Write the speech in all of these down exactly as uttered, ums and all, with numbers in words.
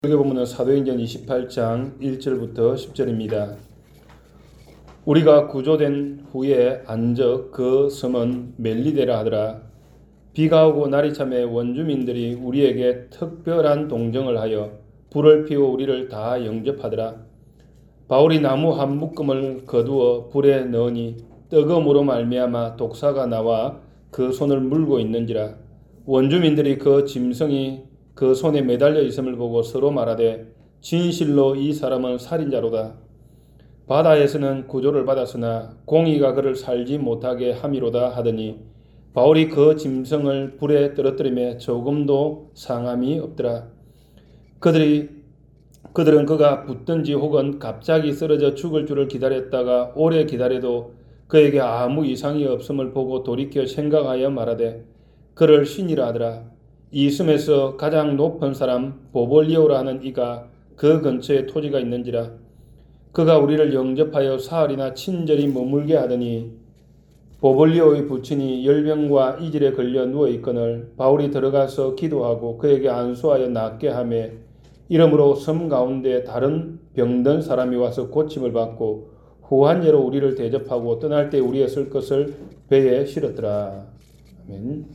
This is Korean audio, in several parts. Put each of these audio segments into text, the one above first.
설교본문은 사도행전 이십팔 장 일 절부터 십 절입니다. 우리가 구조된 후에 안적 그 섬은 멜리데라 하더라. 비가 오고 날이 참에 원주민들이 우리에게 특별한 동정을 하여 불을 피워 우리를 다 영접하더라. 바울이 나무 한 묶음을 거두어 불에 넣으니 뜨거움으로 말미암아 독사가 나와 그 손을 물고 있는지라. 원주민들이 그 짐승이 그 손에 매달려 있음을 보고 서로 말하되 진실로 이 사람은 살인자로다. 바다에서는 구조를 받았으나 공의가 그를 살지 못하게 함이로다 하더니 바울이 그 짐승을 불에 떨어뜨리며 조금도 상함이 없더라. 그들이 그들은 그가 붙든지 혹은 갑자기 쓰러져 죽을 줄을 기다렸다가 오래 기다려도 그에게 아무 이상이 없음을 보고 돌이켜 생각하여 말하되 그를 신이라 하더라. 이 섬에서 가장 높은 사람 보볼리오라 하는 이가 그 근처에 토지가 있는지라. 그가 우리를 영접하여 사흘이나 친절히 머물게 하더니 보볼리오의 부친이 열병과 이질에 걸려 누워있거늘 바울이 들어가서 기도하고 그에게 안수하여 낫게 하며 이러므로 섬 가운데 다른 병든 사람이 와서 고침을 받고 후한 예로 우리를 대접하고 떠날 때 우리의 쓸 것을 배에 실었더라. 아멘.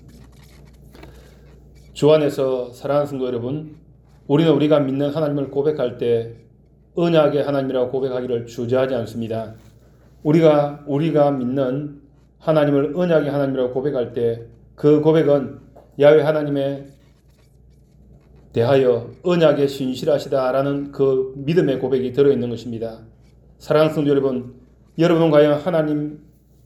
주 안에서 사랑하는 성도 여러분, 우리는 우리가 믿는 하나님을 고백할 때 언약의 하나님이라고 고백하기를 주저하지 않습니다. 우리가 우리가 믿는 하나님을 언약의 하나님이라고 고백할 때 그 고백은 야훼 하나님에 대하여 언약에 신실하시다라는 그 믿음의 고백이 들어있는 것입니다. 사랑하는 성도 여러분, 여러분 과연 하나님은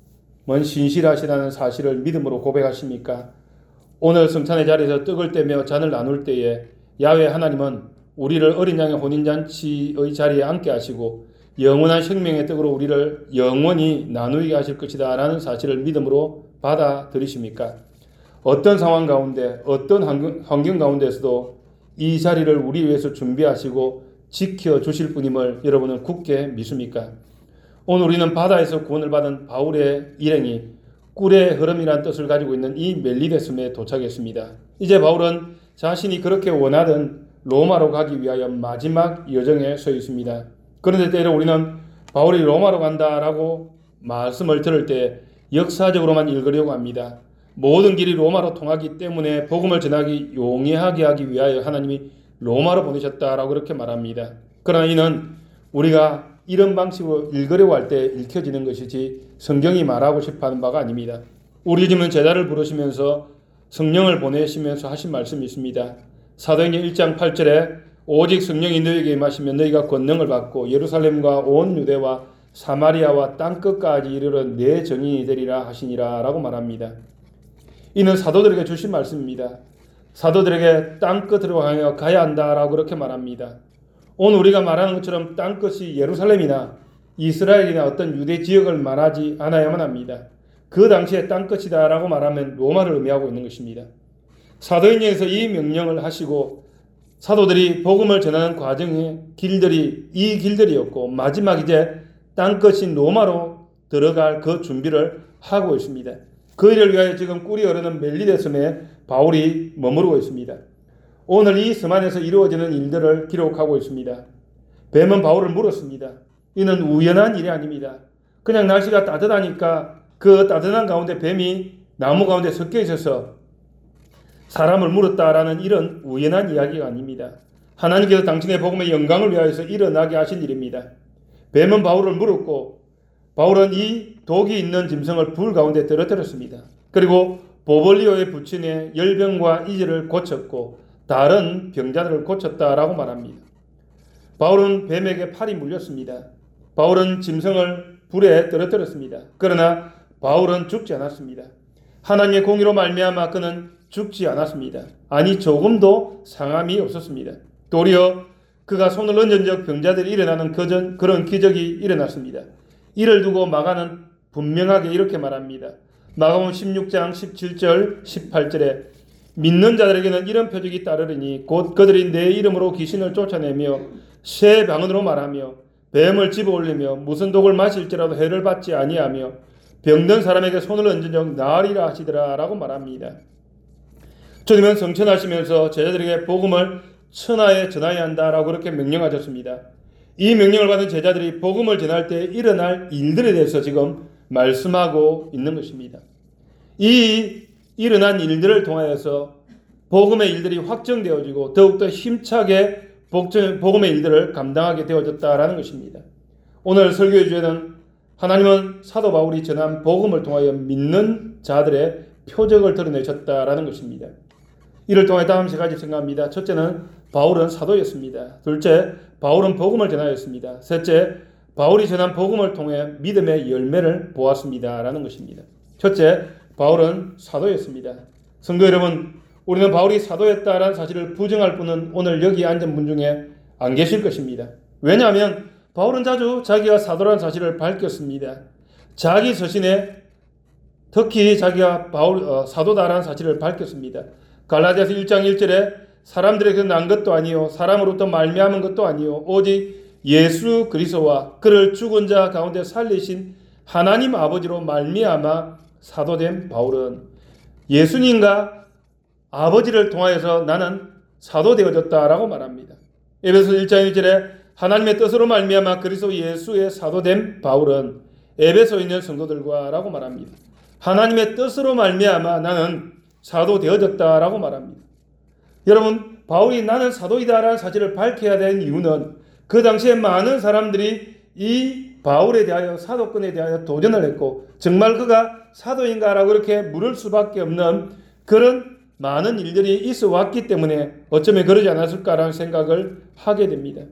신실하시다는 사실을 믿음으로 고백하십니까? 오늘 성찬의 자리에서 떡을 떼며 잔을 나눌 때에 야훼 하나님은 우리를 어린 양의 혼인잔치의 자리에 앉게 하시고 영원한 생명의 떡으로 우리를 영원히 나누게 하실 것이다 라는 사실을 믿음으로 받아들이십니까? 어떤 상황 가운데 어떤 환경, 환경 가운데서도 이 자리를 우리 위해서 준비하시고 지켜주실 분임을 여러분은 굳게 믿습니까? 오늘 우리는 바다에서 구원을 받은 바울의 일행이 꿀의 흐름이라는 뜻을 가지고 있는 이 멜리데 섬에 도착했습니다. 이제 바울은 자신이 그렇게 원하던 로마로 가기 위하여 마지막 여정에 서 있습니다. 그런데 때로 우리는 바울이 로마로 간다라고 말씀을 들을 때 역사적으로만 읽으려고 합니다. 모든 길이 로마로 통하기 때문에 복음을 전하기 용이하게 하기 위하여 하나님이 로마로 보내셨다라고 그렇게 말합니다. 그러나 이는 우리가 이런 방식으로 읽으려고 할 때 읽혀지는 것이지 성경이 말하고 싶어하는 바가 아닙니다. 우리 집은 제자를 부르시면서 성령을 보내시면서 하신 말씀이 있습니다. 사도행전 일 장 팔 절에 오직 성령이 너희에게 임하시면 너희가 권능을 받고 예루살렘과 온 유대와 사마리아와 땅끝까지 이르러 내 증인이 되리라 하시니라 라고 말합니다. 이는 사도들에게 주신 말씀입니다. 사도들에게 땅끝으로 향하여 가야 한다라고 그렇게 말합니다. 오늘 우리가 말하는 것처럼 땅끝이 예루살렘이나 이스라엘이나 어떤 유대 지역을 말하지 않아야만 합니다. 그 당시에 땅끝이다 라고 말하면 로마를 의미하고 있는 것입니다. 사도행전에서 이 명령을 하시고 사도들이 복음을 전하는 과정의 길들이 이 길들이었고 마지막 이제 땅끝인 로마로 들어갈 그 준비를 하고 있습니다. 그 일을 위하여 지금 꿀이 흐르는 멜리데 섬에 바울이 머무르고 있습니다. 오늘 이 섬 안에서 이루어지는 일들을 기록하고 있습니다. 뱀은 바울을 물었습니다. 이는 우연한 일이 아닙니다. 그냥 날씨가 따뜻하니까 그 따뜻한 가운데 뱀이 나무 가운데 섞여 있어서 사람을 물었다라는 이런 우연한 이야기가 아닙니다. 하나님께서 당신의 복음의 영광을 위하여서 일어나게 하신 일입니다. 뱀은 바울을 물었고 바울은 이 독이 있는 짐승을 불 가운데 떨어뜨렸습니다. 그리고 보볼리오의 부친의 열병과 이질을 고쳤고 다른 병자들을 고쳤다라고 말합니다. 바울은 뱀에게 팔이 물렸습니다. 바울은 짐승을 불에 떨어뜨렸습니다. 그러나 바울은 죽지 않았습니다. 하나님의 공의로 말미암아 그는 죽지 않았습니다. 아니 조금도 상함이 없었습니다. 도리어 그가 손을 얹은 적 병자들이 일어나는 그전, 그런 기적이 일어났습니다. 이를 두고 마가는 분명하게 이렇게 말합니다. 마가복음 십육 장 십칠 절 십팔 절에 믿는 자들에게는 이런 표적이 따르리니 곧 그들이 내 이름으로 귀신을 쫓아내며 새 방언으로 말하며 뱀을 집어올리며 무슨 독을 마실지라도 해를 받지 아니하며 병든 사람에게 손을 얹은 적 나으리라 하시더라 라고 말합니다. 주님은 성천하시면서 제자들에게 복음을 천하에 전하여야 한다라고 그렇게 명령하셨습니다. 이 명령을 받은 제자들이 복음을 전할 때 일어날 일들에 대해서 지금 말씀하고 있는 것입니다. 이 일어난 일들을 통하여서 복음의 일들이 확정되어지고 더욱더 힘차게 복음의 일들을 감당하게 되어졌다라는 것입니다. 오늘 설교의 주제는 하나님은 사도 바울이 전한 복음을 통하여 믿는 자들의 표적을 드러내셨다라는 것입니다. 이를 통해 다음 세 가지 생각합니다. 첫째는 바울은 사도였습니다. 둘째, 바울은 복음을 전하였습니다. 셋째, 바울이 전한 복음을 통해 믿음의 열매를 보았습니다라는 것입니다. 첫째, 바울은 사도였습니다. 성도 여러분, 우리는 바울이 사도였다라는 사실을 부정할 분은 오늘 여기 앉은 분 중에 안 계실 것입니다. 왜냐하면 바울은 자주 자기가 사도라는 사실을 밝혔습니다. 자기 서신에 특히 자기가 바울 어, 사도다라는 사실을 밝혔습니다. 갈라디아서 일 장 일 절에 사람들에게서 난 것도 아니요 사람으로부터 말미암은 것도 아니요 오직 예수 그리스도와 그를 죽은 자 가운데 살리신 하나님 아버지로 말미암아 사도된 바울은 예수님과 아버지를 통하여서 나는 사도되어졌다라고 말합니다. 에베소서 일 장 일 절에 하나님의 뜻으로 말미암아 그리스도 예수의 사도된 바울은 에베소에 있는 성도들과 라고 말합니다. 하나님의 뜻으로 말미암아 나는 사도되어졌다라고 말합니다. 여러분, 바울이 나는 사도이다라는 사실을 밝혀야 되는 이유는 그 당시에 많은 사람들이 이 바울에 대하여 사도권에 대하여 도전을 했고 정말 그가 사도인가라고 그렇게 물을 수밖에 없는 그런 많은 일들이 있어 왔기 때문에 어쩌면 그러지 않았을까라는 생각을 하게 됩니다.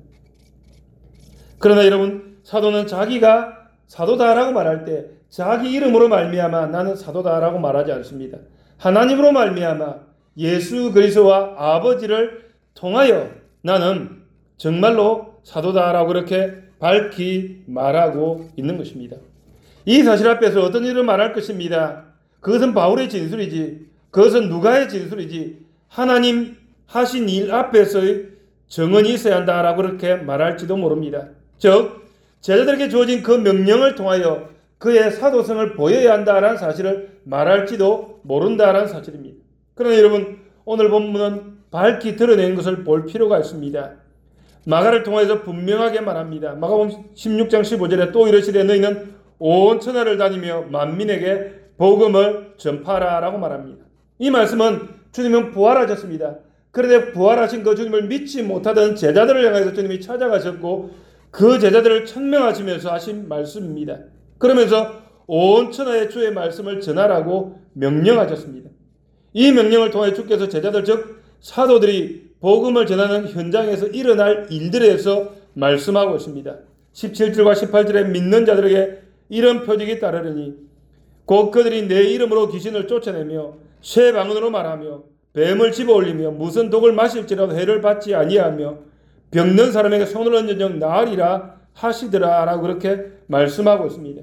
그러나 여러분, 사도는 자기가 사도다라고 말할 때 자기 이름으로 말미암아 나는 사도다라고 말하지 않습니다. 하나님으로 말미암아 예수 그리스도와 아버지를 통하여 나는 정말로 사도다라고 그렇게 밝히 말하고 있는 것입니다. 이 사실 앞에서 어떤 일을 말할 것입니다. 그것은 바울의 진술이지, 그것은 누가의 진술이지, 하나님 하신 일 앞에서의 정언이 있어야 한다라고 그렇게 말할지도 모릅니다. 즉 제자들에게 주어진 그 명령을 통하여 그의 사도성을 보여야 한다라는 사실을 말할지도 모른다라는 사실입니다. 그러나 여러분, 오늘 본문은 밝히 드러낸 것을 볼 필요가 있습니다. 마가를 통해서 분명하게 말합니다. 마가복음 십육 장 십오 절에 또 이르시되 너희는 온 천하를 다니며 만민에게 복음을 전파하라 라고 말합니다. 이 말씀은 주님은 부활하셨습니다. 그런데 부활하신 그 주님을 믿지 못하던 제자들을 향해서 주님이 찾아가셨고 그 제자들을 천명하시면서 하신 말씀입니다. 그러면서 온 천하에 주의 말씀을 전하라고 명령하셨습니다. 이 명령을 통해 주께서 제자들 즉 사도들이 복음을 전하는 현장에서 일어날 일들에 대해서 말씀하고 있습니다. 십칠 절과 십팔 절에 믿는 자들에게 이런 표적이 따르리니 곧 그들이 내 이름으로 귀신을 쫓아내며 쇠 방언으로 말하며 뱀을 집어올리며 무슨 독을 마실지라도 해를 받지 아니하며 병든 사람에게 손을 얹은 적 나으리라 하시더라 라고 그렇게 말씀하고 있습니다.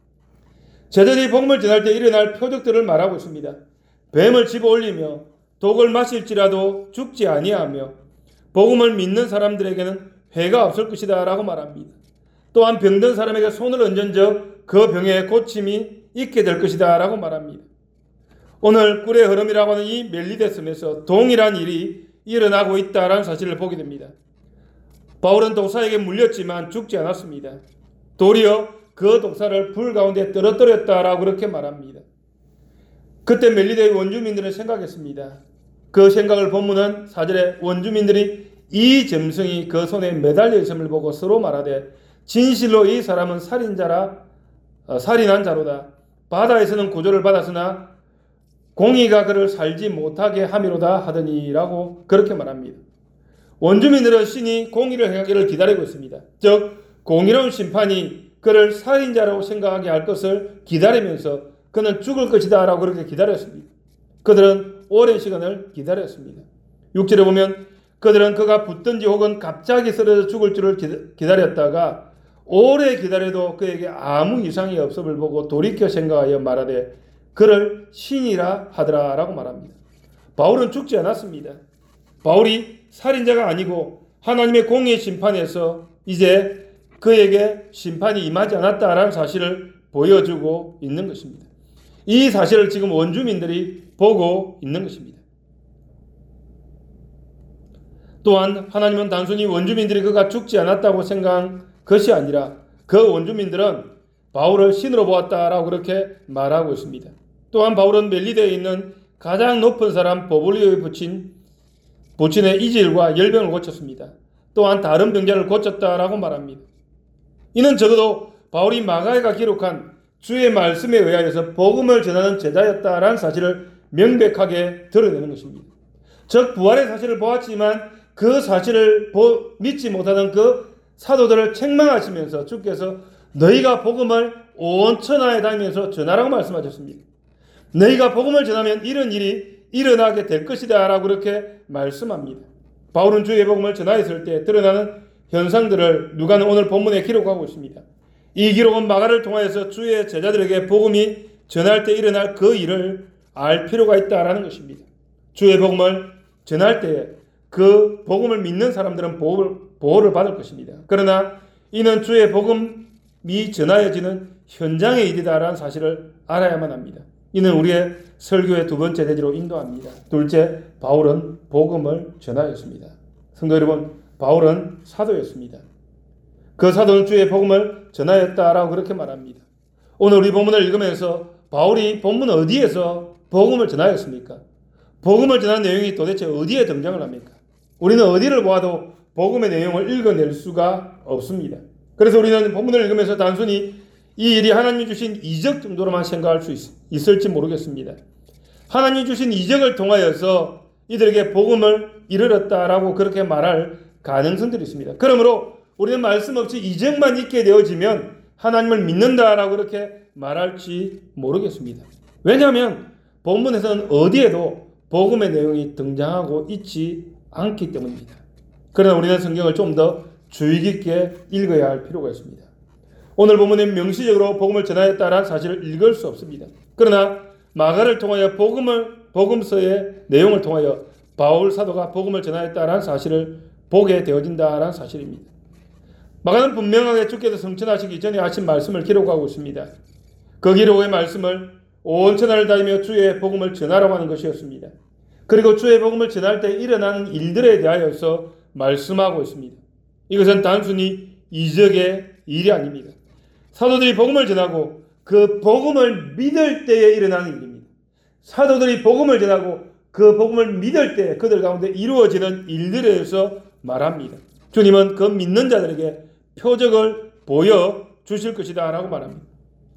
제자들이 복음을 전할 때 일어날 표적들을 말하고 있습니다. 뱀을 집어올리며 독을 마실지라도 죽지 아니하며 복음을 믿는 사람들에게는 해가 없을 것이다 라고 말합니다. 또한 병든 사람에게 손을 얹은 적 그 병의 고침이 있게 될 것이다 라고 말합니다. 오늘 꿀의 흐름이라고 하는 이 멜리데섬에서 동일한 일이 일어나고 있다라는 사실을 보게 됩니다. 바울은 독사에게 물렸지만 죽지 않았습니다. 도리어 그 독사를 불 가운데 떨어뜨렸다라고 그렇게 말합니다. 그때 멜리데의 원주민들은 생각했습니다. 그 생각을 본문은 사 절에 원주민들이 이 짐승이 그 손에 매달려 있음을 보고 서로 말하되 진실로 이 사람은 살인자라 어, 살인한 자로다. 바다에서는 구조를 받았으나 공의가 그를 살지 못하게 함이로다 하더니라고 그렇게 말합니다. 원주민들은 신이 공의를 행하기를 기다리고 있습니다. 즉 공의로운 심판이 그를 살인자라고 생각하게 할 것을 기다리면서 그는 죽을 것이다 라고 그렇게 기다렸습니다. 그들은 오랜 시간을 기다렸습니다. 육 절에 보면 그들은 그가 붙든지 혹은 갑자기 쓰러져 죽을 줄을 기다렸다가 오래 기다려도 그에게 아무 이상이 없음을 보고 돌이켜 생각하여 말하되 그를 신이라 하더라 라고 말합니다. 바울은 죽지 않았습니다. 바울이 살인자가 아니고 하나님의 공의 심판에서 이제 그에게 심판이 임하지 않았다라는 사실을 보여주고 있는 것입니다. 이 사실을 지금 원주민들이 보고 있는 것입니다. 또한 하나님은 단순히 원주민들이 그가 죽지 않았다고 생각한 것이 아니라 그 원주민들은 바울을 신으로 보았다라고 그렇게 말하고 있습니다. 또한 바울은 멜리데에 있는 가장 높은 사람 보볼리오의 부친, 부친의 이질과 열병을 고쳤습니다. 또한 다른 병자를 고쳤다라고 말합니다. 이는 적어도 바울이 마가에가 기록한 주의 말씀에 의하여서 복음을 전하는 제자였다라는 사실을 명백하게 드러내는 것입니다. 즉 부활의 사실을 보았지만 그 사실을 보, 믿지 못하는 그 사도들을 책망하시면서 주께서 너희가 복음을 온 천하에 다니면서 전하라고 말씀하셨습니다. 너희가 복음을 전하면 이런 일이 일어나게 될 것이다 라고 그렇게 말씀합니다. 바울은 주의 복음을 전하였을 때 드러나는 현상들을 누가는 오늘 본문에 기록하고 있습니다. 이 기록은 마가를 통하여서 주의 제자들에게 복음이 전할 때 일어날 그 일을 알 필요가 있다라는 것입니다. 주의 복음을 전할 때 그 복음을 믿는 사람들은 보호를, 보호를 받을 것입니다. 그러나 이는 주의 복음이 전하여지는 현장의 일이다라는 사실을 알아야만 합니다. 이는 우리의 설교의 두 번째 대지로 인도합니다. 둘째, 바울은 복음을 전하였습니다. 성도 여러분, 바울은 사도였습니다. 그 사도는 주의 복음을 전하였다라고 그렇게 말합니다. 오늘 우리 본문을 읽으면서 바울이 본문 어디에서 복음을 전하였습니까? 복음을 전하는 내용이 도대체 어디에 등장을 합니까? 우리는 어디를 보아도 복음의 내용을 읽어낼 수가 없습니다. 그래서 우리는 본문을 읽으면서 단순히 이 일이 하나님이 주신 이적 정도로만 생각할 수 있, 있을지 모르겠습니다. 하나님이 주신 이적을 통하여서 이들에게 복음을 이르렀다라고 그렇게 말할 가능성들이 있습니다. 그러므로 우리는 말씀 없이 이적만 있게 되어지면 하나님을 믿는다라고 그렇게 말할지 모르겠습니다. 왜냐하면 본문에서는 어디에도 복음의 내용이 등장하고 있지 않기 때문입니다. 그러나 우리는 성경을 좀 더 주의 깊게 읽어야 할 필요가 있습니다. 오늘 본문은 명시적으로 복음을 전하였다라는 사실을 읽을 수 없습니다. 그러나 마가를 통하여 복음을, 복음서의 내용을 통하여 바울 사도가 복음을 전하였다라는 사실을 보게 되어진다라는 사실입니다. 마가는 분명하게 주께서 성천하시기 전에 하신 말씀을 기록하고 있습니다. 그 기록의 말씀을 온 천하를 다니며 주의 복음을 전하라고 하는 것이었습니다. 그리고 주의 복음을 전할 때 일어나는 일들에 대하여서 말씀하고 있습니다. 이것은 단순히 이적의 일이 아닙니다. 사도들이 복음을 전하고 그 복음을 믿을 때에 일어나는 일입니다. 사도들이 복음을 전하고 그 복음을 믿을 때 그들 가운데 이루어지는 일들에 대해서 말합니다. 주님은 그 믿는 자들에게 표적을 보여주실 것이다 라고 말합니다.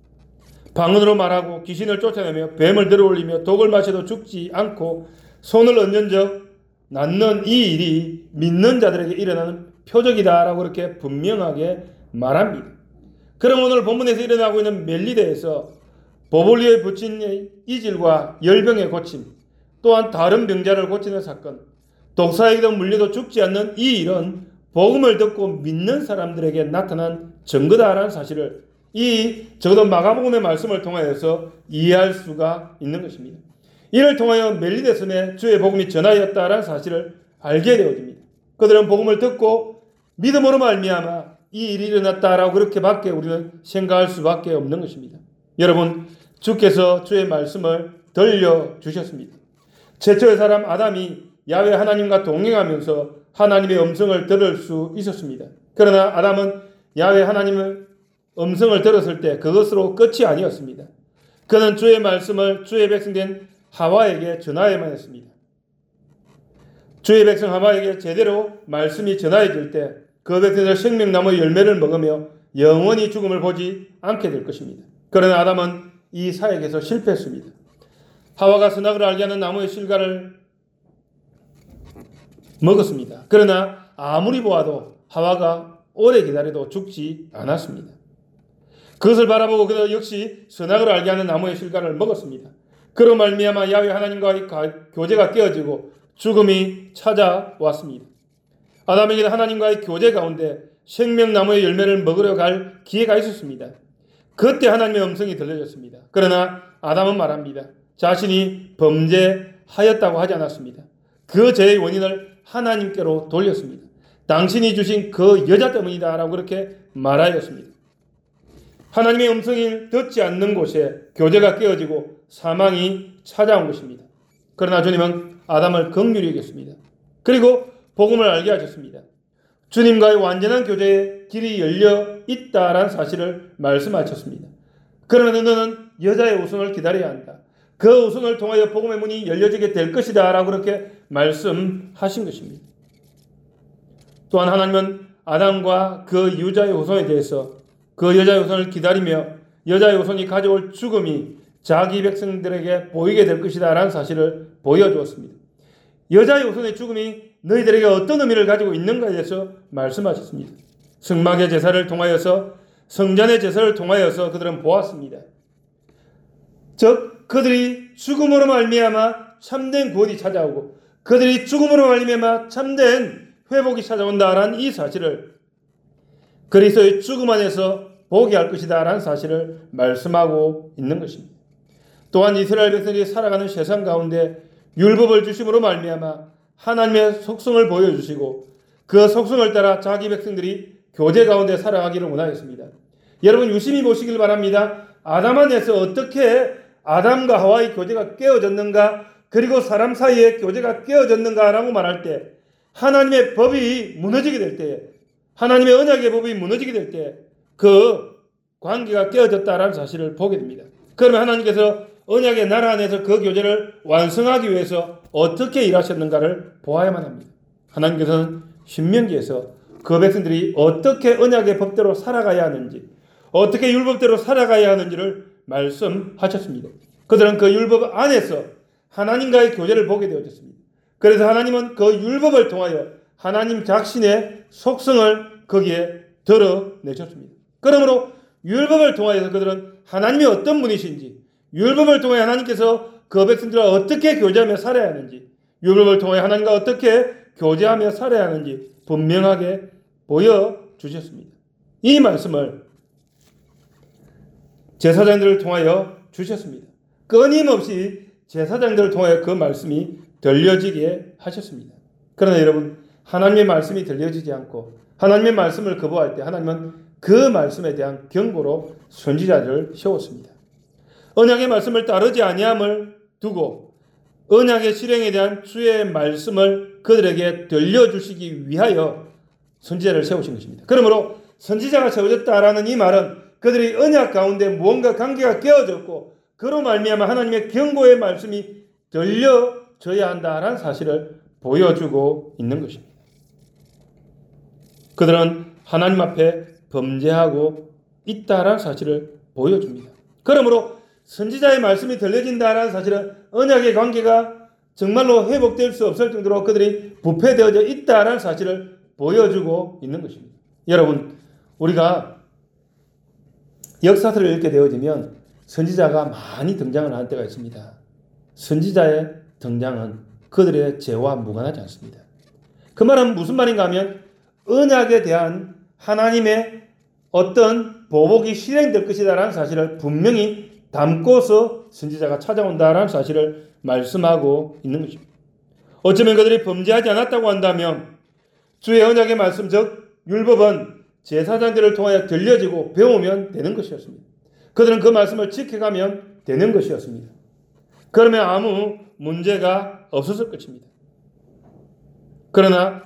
방언으로 말하고 귀신을 쫓아내며 뱀을 들어올리며 독을 마셔도 죽지 않고 손을 얹은 적 낫는 이 일이 믿는 자들에게 일어나는 표적이다 라고 그렇게 분명하게 말합니다. 그럼 오늘 본문에서 일어나고 있는 멜리데에서 보볼리오의 부친의 이질과 열병의 고침, 또한 다른 병자를 고치는 사건, 독사에게도 물려도 죽지 않는 이 일은 복음을 듣고 믿는 사람들에게 나타난 증거다라는 사실을 이 적어도 마가복음의 말씀을 통하여서 이해할 수가 있는 것입니다. 이를 통하여 멜리데 섬에 주의 복음이 전하였다라는 사실을 알게 되어집니다. 그들은 복음을 듣고 믿음으로 말미암아 이 일이 일어났다라고 그렇게밖에 우리는 생각할 수밖에 없는 것입니다. 여러분, 주께서 주의 말씀을 들려주셨습니다. 최초의 사람 아담이 야훼 하나님과 동행하면서 하나님의 음성을 들을 수 있었습니다. 그러나 아담은 야훼 하나님의 음성을 들었을 때 그것으로 끝이 아니었습니다. 그는 주의 말씀을 주의 백성된 하와에게 전하여야만 했습니다. 주의 백성 하와에게 제대로 말씀이 전하여질 때 그 백성들 생명나무의 열매를 먹으며 영원히 죽음을 보지 않게 될 것입니다. 그러나 아담은 이 사역에서 실패했습니다. 하와가 선악을 알게 하는 나무의 실과를 먹었습니다. 그러나 아무리 보아도 하와가 오래 기다려도 죽지 않았습니다. 그것을 바라보고 그도 역시 선악을 알게 하는 나무의 실과를 먹었습니다. 그로 말미암아 야훼 하나님과의 교제가 깨어지고 죽음이 찾아왔습니다. 아담에게는 하나님과의 교제 가운데 생명나무의 열매를 먹으러 갈 기회가 있었습니다. 그때 하나님의 음성이 들려졌습니다. 그러나 아담은 말합니다. 자신이 범죄하였다고 하지 않았습니다. 그 죄의 원인을 하나님께로 돌렸습니다. 당신이 주신 그 여자 때문이다 라고 그렇게 말하였습니다. 하나님의 음성을 듣지 않는 곳에 교제가 깨어지고 사망이 찾아온 것입니다. 그러나 주님은 아담을 긍휼히 여겼습니다. 그리고 복음을 알게 하셨습니다. 주님과의 완전한 교제의 길이 열려 있다라는 사실을 말씀하셨습니다. 그러면 너는 여자의 우선을 기다려야 한다. 그 우선을 통하여 복음의 문이 열려지게 될 것이다 라고 그렇게 말씀하신 것입니다. 또한 하나님은 아담과 그 유자의 후손에 대해서 그 여자의 후손을 기다리며 여자의 후손이 가져올 죽음이 자기 백성들에게 보이게 될 것이다 라는 사실을 보여주었습니다. 여자의 후손의 죽음이 너희들에게 어떤 의미를 가지고 있는가에 대해서 말씀하셨습니다. 승막의 제사를 통하여서 성전의 제사를 통하여서 그들은 보았습니다. 즉 그들이 죽음으로 말미암아 참된 구원이 찾아오고 그들이 죽음으로 말미암아 참된 회복이 찾아온다라는 이 사실을 그리스도의 죽음 안에서 보게 할 것이다 라는 사실을 말씀하고 있는 것입니다. 또한 이스라엘 백성들이 살아가는 세상 가운데 율법을 주심으로 말미암아 하나님의 속성을 보여주시고 그 속성을 따라 자기 백성들이 교제 가운데 살아가기를 원하였습니다. 여러분 유심히 보시길 바랍니다. 아담 안에서 어떻게 아담과 하와의 교제가 깨어졌는가 그리고 사람 사이의 교제가 깨어졌는가라고 말할 때 하나님의 법이 무너지게 될 때 하나님의 언약의 법이 무너지게 될 때 그 관계가 깨어졌다라는 사실을 보게 됩니다. 그러면 하나님께서 언약의 나라 안에서 그 교제를 완성하기 위해서 어떻게 일하셨는가를 보아야만 합니다. 하나님께서는 신명기에서 그 백성들이 어떻게 언약의 법대로 살아가야 하는지 어떻게 율법대로 살아가야 하는지를 말씀하셨습니다. 그들은 그 율법 안에서 하나님과의 교제를 보게 되어졌습니다. 그래서 하나님은 그 율법을 통하여 하나님 자신의 속성을 거기에 드러내셨습니다. 그러므로 율법을 통하여서 그들은 하나님이 어떤 분이신지 율법을 통해 하나님께서 그 백성들과 어떻게 교제하며 살아야 하는지 율법을 통해 하나님과 어떻게 교제하며 살아야 하는지 분명하게 보여주셨습니다. 이 말씀을 제사장들을 통하여 주셨습니다. 끊임없이 제사장들을 통하여 그 말씀이 들려지게 하셨습니다. 그러나 여러분 하나님의 말씀이 들려지지 않고 하나님의 말씀을 거부할 때 하나님은 그 말씀에 대한 경고로 선지자들을 세웠습니다. 언약의 말씀을 따르지 아니함을 두고 언약의 실행에 대한 주의 말씀을 그들에게 들려주시기 위하여 선지자를 세우신 것입니다. 그러므로 선지자가 세워졌다라는 이 말은 그들이 언약 가운데 무언가 관계가 깨어졌고 그로 말미암아 하나님의 경고의 말씀이 들려져야 한다라는 사실을 보여주고 있는 것입니다. 그들은 하나님 앞에 범죄하고 있다라는 사실을 보여줍니다. 그러므로 선지자의 말씀이 들려진다라는 사실은 언약의 관계가 정말로 회복될 수 없을 정도로 그들이 부패되어져 있다라는 사실을 보여주고 있는 것입니다. 여러분 우리가 역사서를 읽게 되어지면 선지자가 많이 등장을 하는 때가 있습니다. 선지자의 등장은 그들의 죄와 무관하지 않습니다. 그 말은 무슨 말인가 하면 언약에 대한 하나님의 어떤 보복이 실행될 것이다라는 사실을 분명히 담고서 선지자가 찾아온다라는 사실을 말씀하고 있는 것입니다. 어쩌면 그들이 범죄하지 않았다고 한다면 주의 언약의 말씀 즉 율법은 제사장들을 통하여 들려지고 배우면 되는 것이었습니다. 그들은 그 말씀을 지켜가면 되는 것이었습니다. 그러면 아무 문제가 없었을 것입니다. 그러나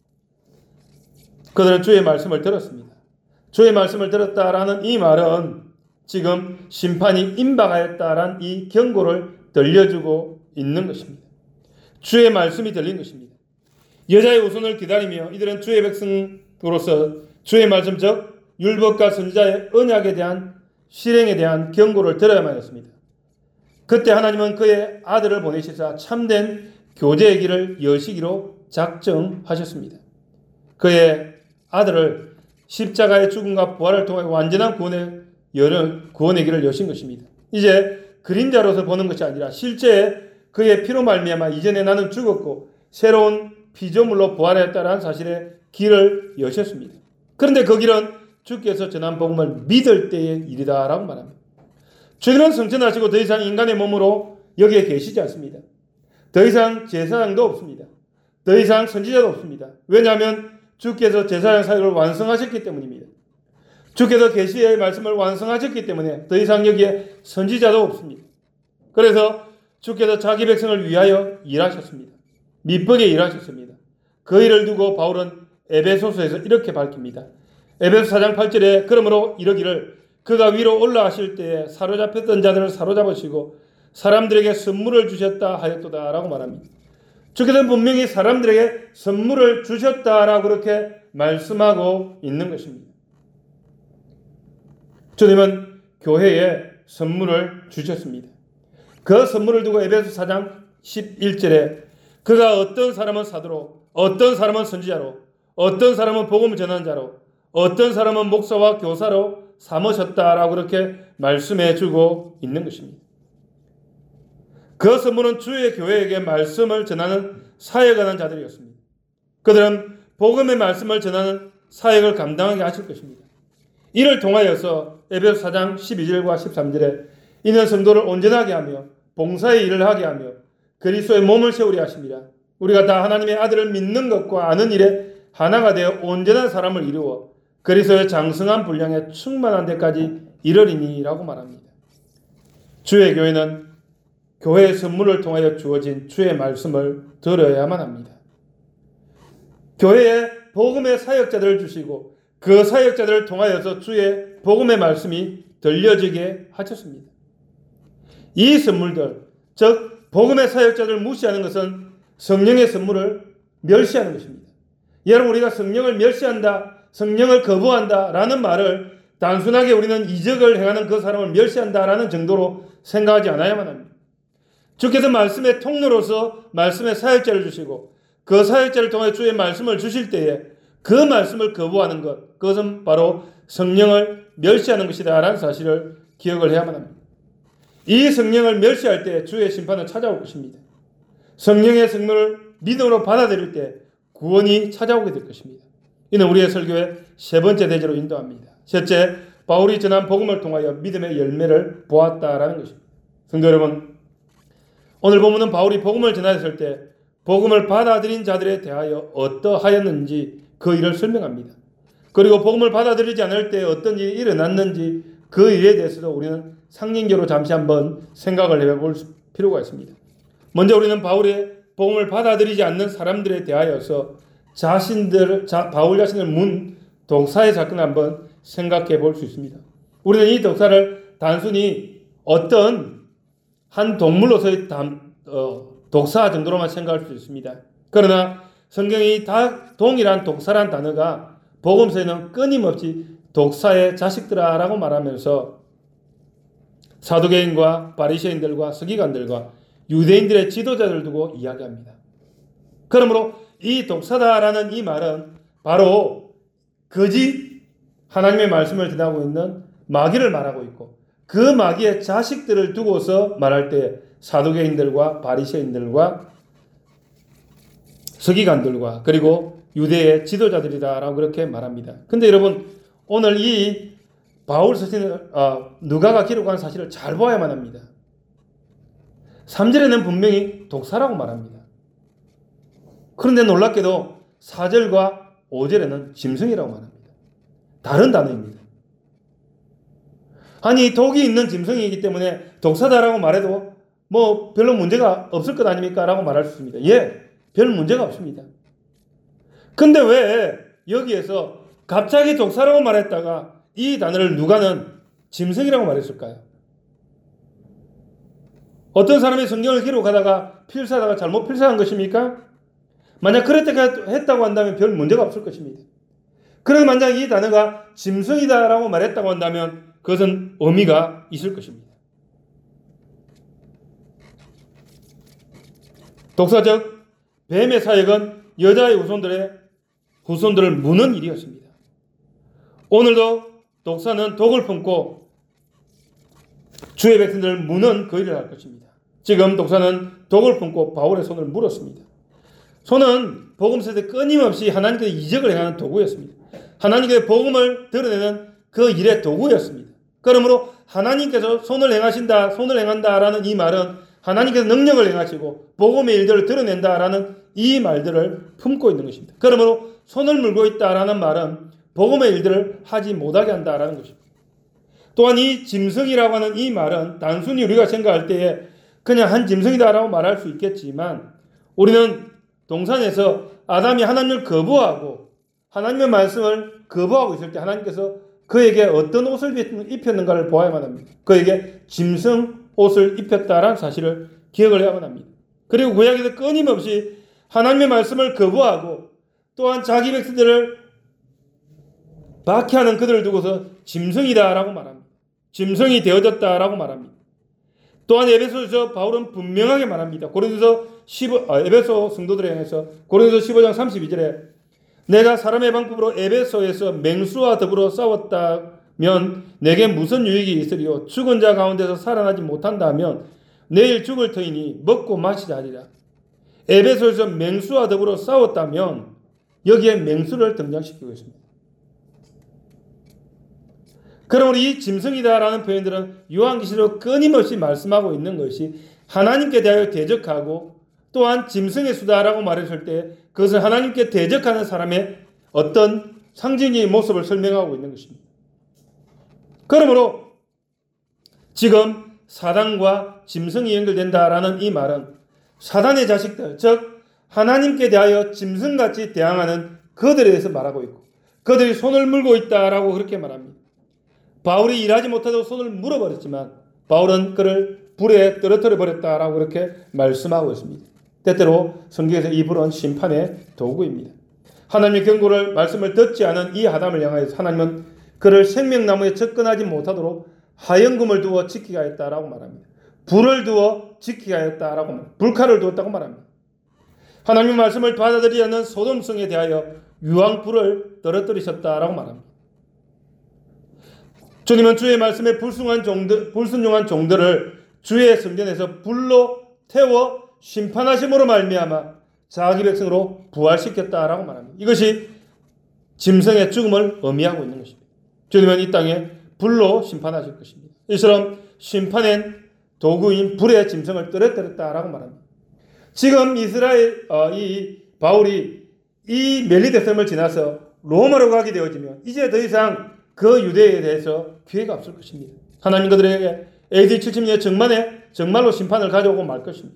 그들은 주의 말씀을 들었습니다. 주의 말씀을 들었다라는 이 말은 지금 심판이 임박하였다라는 이 경고를 들려주고 있는 것입니다. 주의 말씀이 들린 것입니다. 여자의 후손을 기다리며 이들은 주의 백성으로서 주의 말씀 즉 율법과 선지자의 언약에 대한 실행에 대한 경고를 들어야만 했습니다. 그때 하나님은 그의 아들을 보내시사 참된 교제의 길을 여시기로 작정하셨습니다. 그의 아들을 십자가의 죽음과 부활을 통해 완전한 구원의, 구원의 길을 여신 것입니다. 이제 그림자로서 보는 것이 아니라 실제 그의 피로 말미암아 이전에 나는 죽었고 새로운 피조물로 부활했다라는 사실의 길을 여셨습니다. 그런데 그 길은 주께서 전한 복음을 믿을 때의 일이다라고 말합니다. 주님은 성천하시고 더 이상 인간의 몸으로 여기에 계시지 않습니다. 더 이상 제사장도 없습니다. 더 이상 선지자도 없습니다. 왜냐하면 주께서 제사장 사역을 완성하셨기 때문입니다. 주께서 계시의 말씀을 완성하셨기 때문에 더 이상 여기에 선지자도 없습니다. 그래서 주께서 자기 백성을 위하여 일하셨습니다. 미쁘게 일하셨습니다. 그 일을 두고 바울은 에베소서에서 이렇게 밝힙니다. 에베소 사 장 팔 절에 그러므로 이러기를 그가 위로 올라가실 때에 사로잡혔던 자들을 사로잡으시고 사람들에게 선물을 주셨다 하였도다 라고 말합니다. 주께서는 분명히 사람들에게 선물을 주셨다라고 그렇게 말씀하고 있는 것입니다. 주님은 교회에 선물을 주셨습니다. 그 선물을 두고 에베소 사 장 십일 절에 그가 어떤 사람은 사도로, 어떤 사람은 선지자로, 어떤 사람은 복음을 전하는 자로, 어떤 사람은 목사와 교사로 삼으셨다라고 그렇게 말씀해 주고 있는 것입니다. 그 선물은 주의 교회에게 말씀을 전하는 사역하는 자들이었습니다. 그들은 복음의 말씀을 전하는 사역을 감당하게 하실 것입니다. 이를 통하여서 에베소 사 장 십이 절과 십삼 절에 이는 성도를 온전하게 하며 봉사의 일을 하게 하며 그리스도의 몸을 세우려 하십니다. 우리가 다 하나님의 아들을 믿는 것과 아는 일에 하나가 되어 온전한 사람을 이루어 그리스도의 장성한 분량에 충만한 데까지 이르리니라고 말합니다. 주의 교회는 교회의 선물을 통하여 주어진 주의 말씀을 들어야만 합니다. 교회에 복음의 사역자들을 주시고 그 사역자들을 통하여서 주의 복음의 말씀이 들려지게 하셨습니다. 이 선물들, 즉 복음의 사역자들을 무시하는 것은 성령의 선물을 멸시하는 것입니다. 여러분, 우리가 성령을 멸시한다, 성령을 거부한다 라는 말을 단순하게 우리는 이적을 행하는 그 사람을 멸시한다 라는 정도로 생각하지 않아야만 합니다. 주께서 말씀의 통로로서 말씀의 사역자를 주시고 그 사역자를 통해 주의 말씀을 주실 때에 그 말씀을 거부하는 것, 그것은 바로 성령을 멸시하는 것이다 라는 사실을 기억을 해야만 합니다. 이 성령을 멸시할 때 주의 심판은 찾아올 것입니다. 성령의 성령을 믿음으로 받아들일 때 구원이 찾아오게 될 것입니다. 이는 우리의 설교의 세 번째 대제로 인도합니다. 셋째, 바울이 전한 복음을 통하여 믿음의 열매를 보았다라는 것입니다. 성도 여러분, 오늘 본문은 바울이 복음을 전하였을 때 복음을 받아들인 자들에 대하여 어떠하였는지 그 일을 설명합니다. 그리고 복음을 받아들이지 않을 때 어떤 일이 일어났는지 그 일에 대해서도 우리는 상징적으로 잠시 한번 생각을 해볼 필요가 있습니다. 먼저 우리는 바울의 복음을 받아들이지 않는 사람들에 대하여서 자신들, 자, 바울 자신을 문 독사의 사건을 한번 생각해 볼 수 있습니다. 우리는 이 독사를 단순히 어떤 한 동물로서의 담, 어, 독사 정도로만 생각할 수 있습니다. 그러나 성경이 다 동일한 독사란 단어가 복음서에는 끊임없이 독사의 자식들아라고 말하면서 사두개인과 바리새인들과 서기관들과 유대인들의 지도자들을 두고 이야기합니다. 그러므로 이 독사다라는 이 말은 바로 거짓 하나님의 말씀을 전하고 있는 마귀를 말하고 있고 그 마귀의 자식들을 두고서 말할 때 사두개인들과 바리새인들과 서기관들과 그리고 유대의 지도자들이다라고 그렇게 말합니다. 근데 여러분, 오늘 이 바울 서신을 어, 누가가 기록한 사실을 잘 보아야만 합니다. 삼 절에는 분명히 독사라고 말합니다. 그런데 놀랍게도 사 절과 오 절에는 짐승이라고 말합니다. 다른 단어입니다. 아니, 독이 있는 짐승이기 때문에 독사다라고 말해도 뭐 별로 문제가 없을 것 아닙니까? 라고 말할 수 있습니다. 예, 별 문제가 없습니다. 근데 왜 여기에서 갑자기 독사라고 말했다가 이 단어를 누가는 짐승이라고 말했을까요? 어떤 사람이 성경을 기록하다가 필사하다가 잘못 필사한 것입니까? 만약 그렇게 했다고 한다면 별 문제가 없을 것입니다. 그런데 만약 이 단어가 짐승이다라고 말했다고 한다면 그것은 의미가 있을 것입니다. 독사적 뱀의 사역은 여자의 후손들의 후손들을 무는 일이었습니다. 오늘도 독사는 독을 품고 주의 백성들을 무는 그 일을 할 것입니다. 지금 독사는 독을 품고 바울의 손을 물었습니다. 손은 복음서에 끊임없이 하나님께서 이적을 행하는 도구였습니다. 하나님께서 복음을 드러내는 그 일의 도구였습니다. 그러므로 하나님께서 손을 행하신다, 손을 행한다라는 이 말은 하나님께서 능력을 행하시고 복음의 일들을 드러낸다라는 이 말들을 품고 있는 것입니다. 그러므로 손을 물고 있다라는 말은 복음의 일들을 하지 못하게 한다라는 것입니다. 또한 이 짐승이라고 하는 이 말은 단순히 우리가 생각할 때에 그냥 한 짐승이다라고 말할 수 있겠지만 우리는 동산에서 아담이 하나님을 거부하고 하나님의 말씀을 거부하고 있을 때 하나님께서 그에게 어떤 옷을 입혔는가를 보아야만 합니다. 그에게 짐승 옷을 입혔다라는 사실을 기억을 해야만 합니다. 그리고 구약에서 끊임없이 하나님의 말씀을 거부하고 또한 자기 백성들을 박해하는 그들을 두고서 짐승이다라고 말합니다. 짐승이 되어졌다라고 말합니다. 또한 에베소에서 바울은 분명하게 말합니다. 고린도서 십오, 아, 에베소 성도들에 향해서 고린도서 십오 장 삼십이 절에 내가 사람의 방법으로 에베소에서 맹수와 더불어 싸웠다면 내게 무슨 유익이 있으리요? 죽은 자 가운데서 살아나지 못한다면 내일 죽을 터이니 먹고 마시자 하리라. 에베소에서 맹수와 더불어 싸웠다면 여기에 맹수를 등장시키고 있습니다. 그러므로 이 짐승이다라는 표현들은 요한계시록 끊임없이 말씀하고 있는 것이 하나님께 대하여 대적하고 또한 짐승의 수다라고 말했을 때 그것은 하나님께 대적하는 사람의 어떤 상징적인 모습을 설명하고 있는 것입니다. 그러므로 지금 사단과 짐승이 연결된다라는 이 말은 사단의 자식들, 즉 하나님께 대하여 짐승같이 대항하는 그들에 대해서 말하고 있고 그들이 손을 물고 있다라고 그렇게 말합니다. 바울이 일하지 못하도록 손을 물어버렸지만 바울은 그를 불에 떨어뜨려 버렸다라고 그렇게 말씀하고 있습니다. 때때로 성경에서 이 불은 심판의 도구입니다. 하나님의 경고를 말씀을 듣지 않은 이 아담을 향하여서 하나님은 그를 생명나무에 접근하지 못하도록 하영금을 두어 지키게 하였다라고 말합니다. 불을 두어 지키게 하였다라고 말합니다. 불칼을 두었다고 말합니다. 하나님의 말씀을 받아들이지 않는 소돔성에 대하여 유황불을 떨어뜨리셨다라고 말합니다. 주님은 주의 말씀에 불순종한 종들, 불순종한 종들을 주의 성전에서 불로 태워 심판하심으로 말미암아 자기 백성으로 부활시켰다라고 말합니다. 이것이 짐승의 죽음을 의미하고 있는 것입니다. 주님은 이 땅에 불로 심판하실 것입니다. 이처럼 심판의 도구인 불의 짐승을 떨어뜨렸다라고 말합니다. 지금 이스라엘 어, 이 바울이 이 멜리데섬을 지나서 로마로 가게 되어지면 이제 더 이상 그 유대에 대해서 기회가 없을 것입니다. 하나님 그들에게 에이디 칠십 년 정만에 정말로 심판을 가져오고 말 것입니다.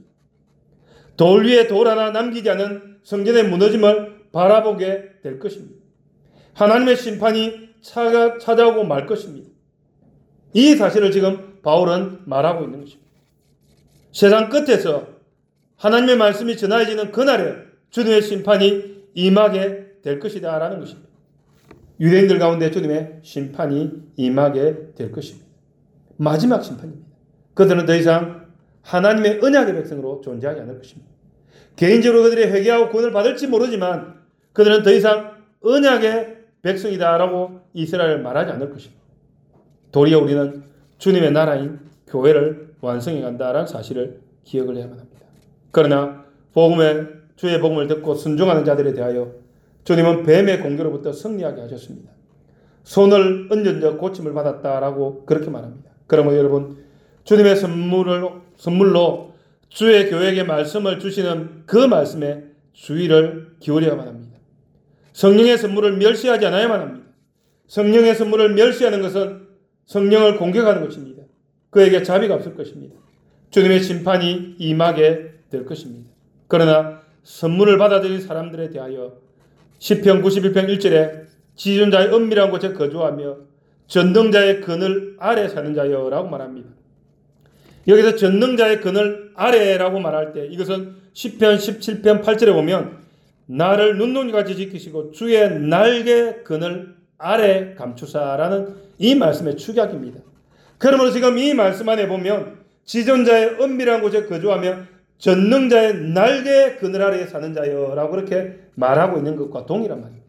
돌 위에 돌 하나 남기지 않은 성전의 무너짐을 바라보게 될 것입니다. 하나님의 심판이 찾아, 찾아오고 말 것입니다. 이 사실을 지금 바울은 말하고 있는 것입니다. 세상 끝에서 하나님의 말씀이 전해지는 그날에 주님의 심판이 임하게 될 것이다 라는 것입니다. 유대인들 가운데 주님의 심판이 임하게 될 것입니다. 마지막 심판입니다. 그들은 더 이상 하나님의 언약의 백성으로 존재하지 않을 것입니다. 개인적으로 그들이 회개하고 구원을 받을지 모르지만 그들은 더 이상 언약의 백성이다라고 이스라엘을 말하지 않을 것입니다. 도리어 우리는 주님의 나라인 교회를 완성해 간다라는 사실을 기억을 해야만 합니다. 그러나 복음의 주의 복음을 듣고 순종하는 자들에 대하여 주님은 뱀의 공격으로부터 승리하게 하셨습니다. 손을 얹은 자 고침을 받았다라고 그렇게 말합니다. 그러면 여러분 주님의 선물을, 선물로 주의 교회에게 말씀을 주시는 그 말씀에 주의를 기울여야만 합니다. 성령의 선물을 멸시하지 않아야만 합니다. 성령의 선물을 멸시하는 것은 성령을 공격하는 것입니다. 그에게 자비가 없을 것입니다. 주님의 심판이 임하게 될 것입니다. 그러나 선물을 받아들인 사람들에 대하여 시편 구십일 편 일 절에 지존자의 은밀한 곳에 거주하며 전능자의 그늘 아래 사는 자여라고 말합니다. 여기서 전능자의 그늘 아래라고 말할 때 이것은 시편 십칠 편 팔 절에 보면 나를 눈동이같이 지키시고 주의 날개 그늘 아래 감추사라는 이 말씀의 축약입니다. 그러므로 지금 이 말씀 안에 보면 지존자의 은밀한 곳에 거주하며 전능자의 날개 그늘 아래에 사는 자여라고 그렇게 말하고 있는 것과 동일한 말입니다.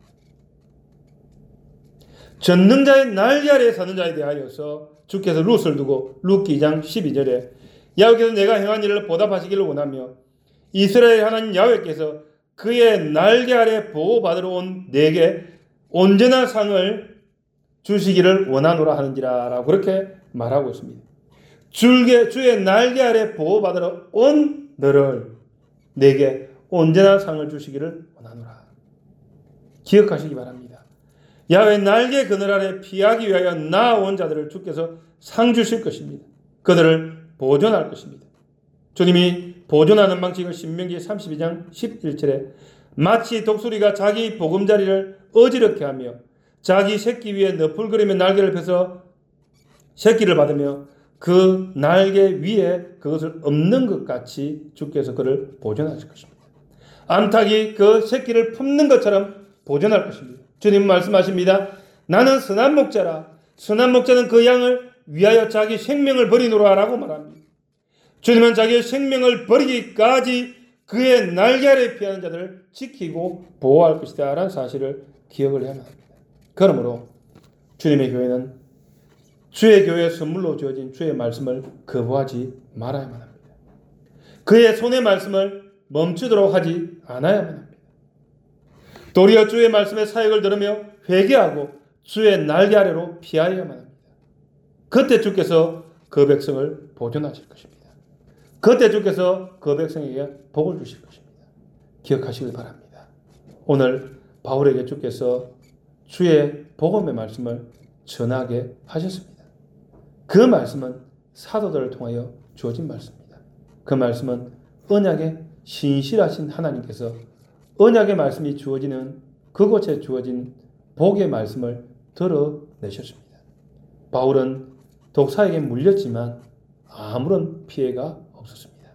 전능자의 날개 아래에 사는 자에 대하여서 주께서 룻을 두고 룻기 이 장 십이 절에 야훼께서 내가 행한 일을 보답하시기를 원하며 이스라엘 하나님 야훼께서 그의 날개 아래 보호받으러 온 내게 온전한 상을 주시기를 원하노라 하는지라 라고 그렇게 말하고 있습니다. 줄게, 주의 날개 아래 보호받으러 온 너를 내게 온전한 상을 주시기를 원하노라. 기억하시기 바랍니다. 야훼 날개 그늘 아래 피하기 위하여 나아온 자들을 주께서 상 주실 것입니다. 그들을 보존할 것입니다. 주님이 보존하는 방식을 신명기 삼십이 장 십일 절에 마치 독수리가 자기 보금자리를 어지럽게 하며 자기 새끼 위에 너풀거리며 날개를 펴서 새끼를 받으며 그 날개 위에 그것을 엎는 것 같이 주께서 그를 보존하실 것입니다. 암탉이 그 새끼를 품는 것처럼 보존할 것입니다. 주님 말씀하십니다. 나는 선한 목자라. 선한 목자는 그 양을 위하여 자기 생명을 버리노라 라고 말합니다. 주님은 자기의 생명을 버리기까지 그의 날개 아래 피하는 자들을 지키고 보호할 것이다 라는 사실을 기억을 해야만 합니다. 그러므로 주님의 교회는 주의 교회에 선물로 주어진 주의 말씀을 거부하지 말아야만 합니다. 그의 손의 말씀을 멈추도록 하지 않아야만 합니다. 도리어 주의 말씀의 사역을 들으며 회개하고 주의 날개 아래로 피하여야만 합니다. 그때 주께서 그 백성을 보존하실 것입니다. 그때 주께서 그 백성에게 복을 주실 것입니다. 기억하시길 바랍니다. 오늘 바울에게 주께서 주의 복음의 말씀을 전하게 하셨습니다. 그 말씀은 사도들을 통하여 주어진 말씀입니다. 그 말씀은 언약의 신실하신 하나님께서 언약의 말씀이 주어지는 그곳에 주어진 복의 말씀을 드러내셨습니다. 바울은 독사에게 물렸지만 아무런 피해가 없었습니다.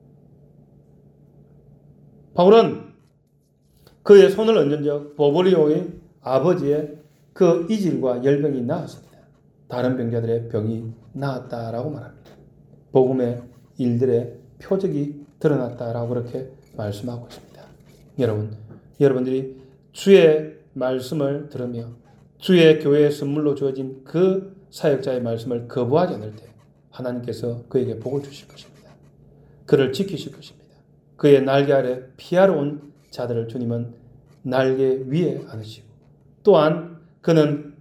바울은 그의 손을 얹은 적 보볼리오의 아버지의 그 이질과 열병이 나았습니다. 다른 병자들의 병이 나았다라고 말합니다. 복음의 일들의 표적이 드러났다라고 그렇게 말씀하고 있습니다. 여러분, 여러분들이 주의 말씀을 들으며 주의 교회에 선물로 주어진 그 사역자의 말씀을 거부하지 않을 때 하나님께서 그에게 복을 주실 것입니다. 그를 지키실 것입니다. 그의 날개 아래 피하러 온 자들을 주님은 날개 위에 안으시고 또한 그는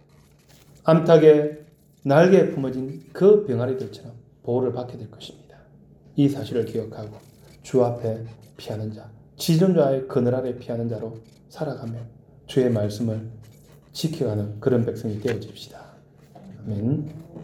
암탉의 날개에 품어진 그 병아리들처럼 보호를 받게 될 것입니다. 이 사실을 기억하고 주 앞에 피하는 자, 지존자의 그늘 아래 피하는 자로 살아가며 주의 말씀을 지켜가는 그런 백성이 되어집시다. 아멘.